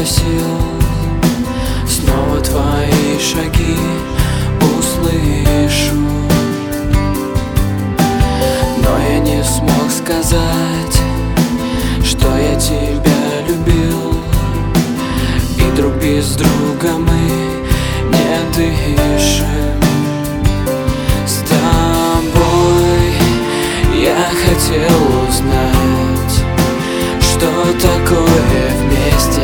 сил снова твои шаги услышу. Но я не смог сказать, что я тебя любил, и друг без друга мы не дышим. С тобой я хотел узнать, что такое вместе.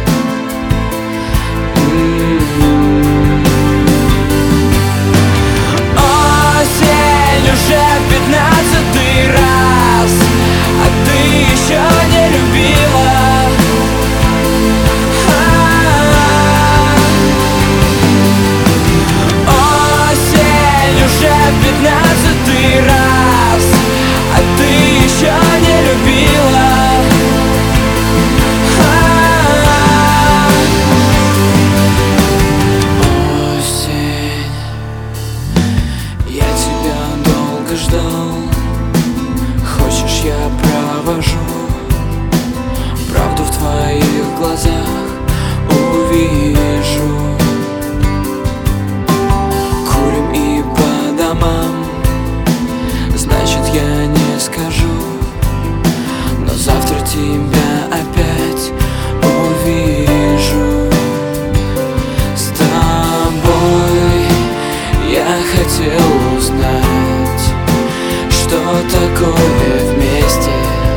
Осень уже 15-й раз, а ты еще не любила. Осень уже 15-й раз, а ты еще не любила. Осень, я тебя долго ждал. Хочешь, я провожу правду в твоих глазах, увижу. Курим и по домам, значит, я не скажу, но завтра тебя опять увижу. С тобой я хотел узнать, что такое вместе.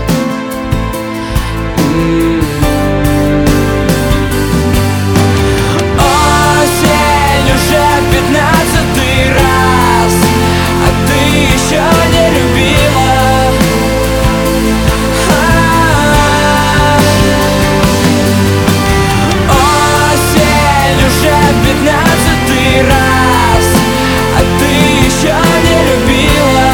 Осень уже 15-й раз, а ты еще не любила. Осень уже 15-й раз, а ты еще не любила.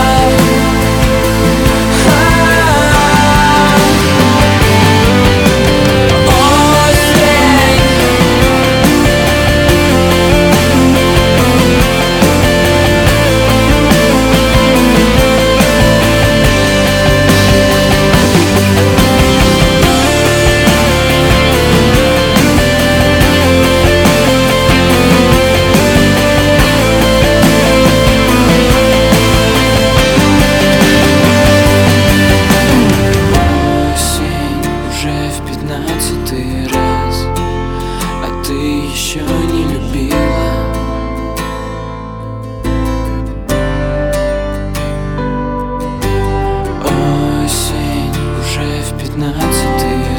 Еще не любила. Осень уже в 15-й